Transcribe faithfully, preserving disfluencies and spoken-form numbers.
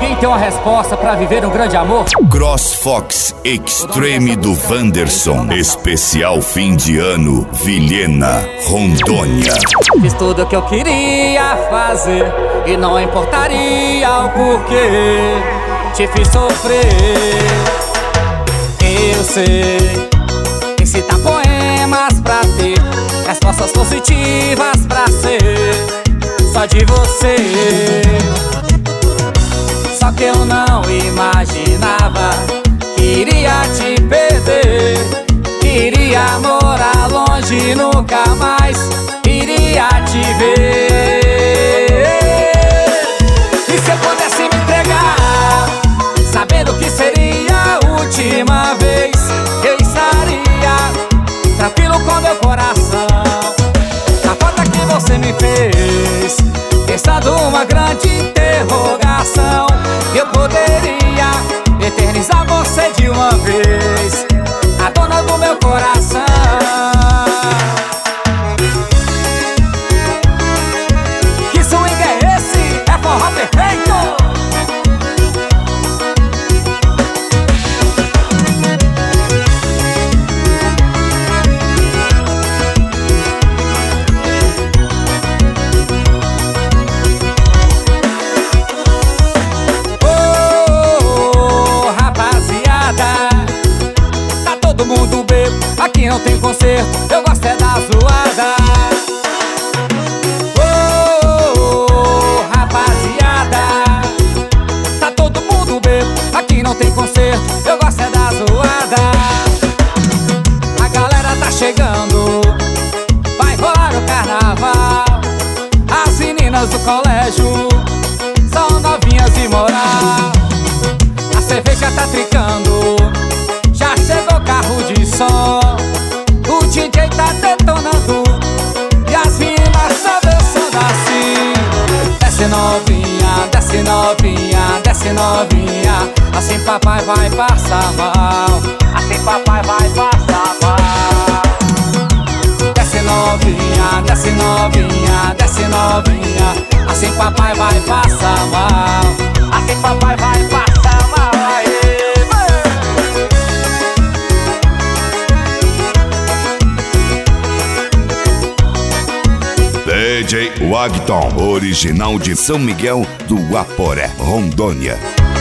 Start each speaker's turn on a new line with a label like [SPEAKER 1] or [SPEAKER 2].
[SPEAKER 1] Alguém tem uma resposta pra viver um grande amor?
[SPEAKER 2] CrossFox Extreme do Wanderson. Especial fim de ano, Vilhena, Rondônia.
[SPEAKER 1] Fiz tudo o que eu queria fazer e não importaria o porquê. Te fiz sofrer. Eu sei que citar poemas pra ter respostas positivas pra ser só de você. Só que eu não imaginava que iria te perder, que iria morar longe e nunca mais iria te ver. E se eu pudesse me entregar, sabendo que seria a última vez, eu estaria tranquilo com meu coração. Na falta que você me fez, pensando uma grande interrogação, eu poderia eternizar você de uma vez, a dona do meu coração. Que swing é esse? É forró perfeito! Aqui não tem conserto, eu gosto é da zoada. Oh, oh, oh, rapaziada, tá todo mundo bebo. Aqui não tem conserto, eu gosto é da zoada. A galera tá chegando, vai rolar o carnaval. As meninas do colégio são novinhas de moral. A cerveja tá tricando, já chegou carro de som. O D J tá detonando e as meninas só dançando assim. Desce novinha, desce novinha, desce novinha. Assim papai vai passar mal, assim papai vai passar mal. Desce novinha, desce novinha, desce novinha. Assim papai vai passar mal, assim papai vai passar mal. Aê.
[SPEAKER 2] D J Wagton, original de São Miguel do Guaporé, Rondônia.